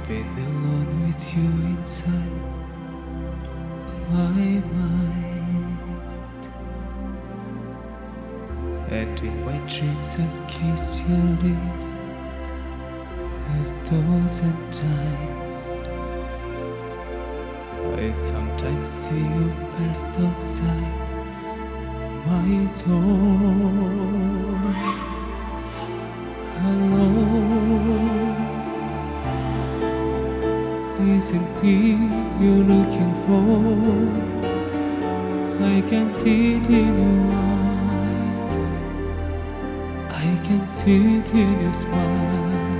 been alone with you inside my mind, and in my dreams I've kissed your lips 1,000 times. I sometimes see you pass outside my door. Hello, isn't he you're looking for? I can see it in your eyes, I can see it in your smile.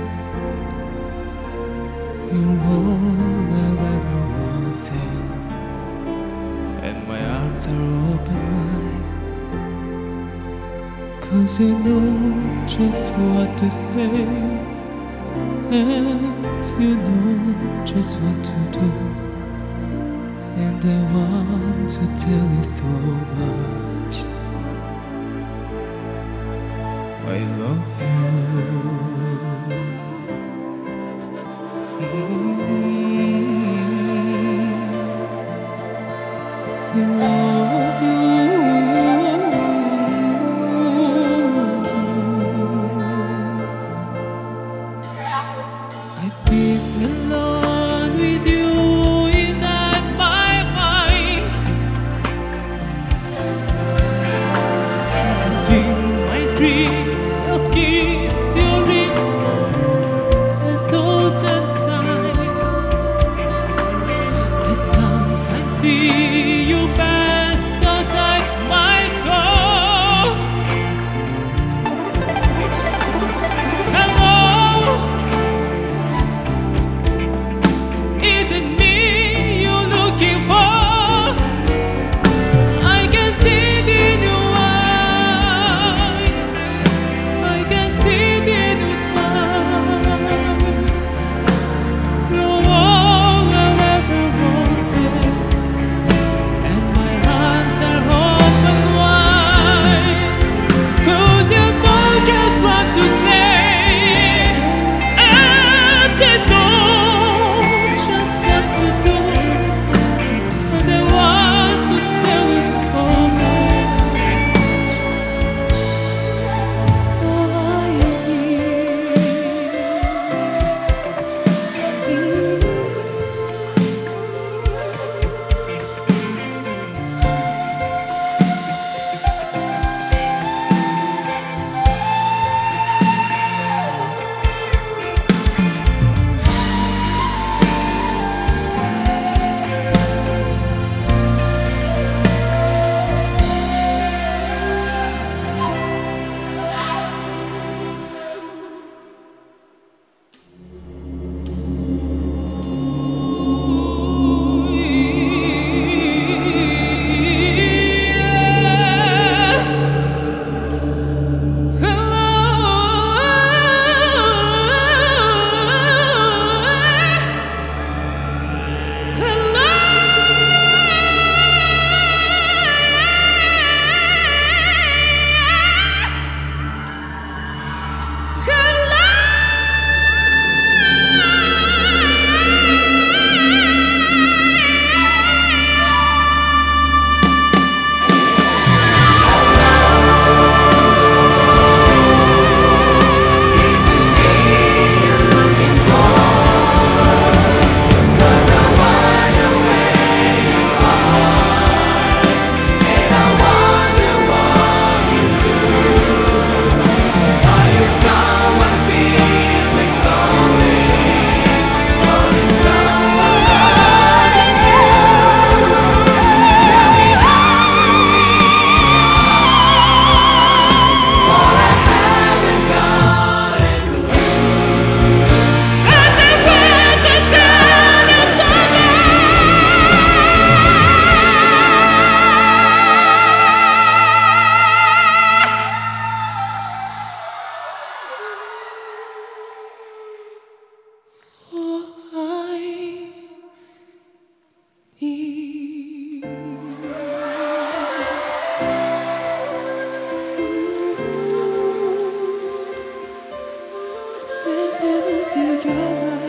You're all I've ever wanted, and my arms are open wide, 'cause you know just what to say, and you know just what to do, and I want to tell you so much. I love you. I love you. I've been alone with you inside my mind, and in my dreams I've kissed your lips 1,000 times. I sometimes see you pass outside my door. Hello, is it me you're looking for? I can see it in your eyes, I can see it in your smile. You're all I've ever wanted, and my arms are open wide, 'cause you know just what to say, and I know just what to do, and I want to tell you so much. I Listen, you're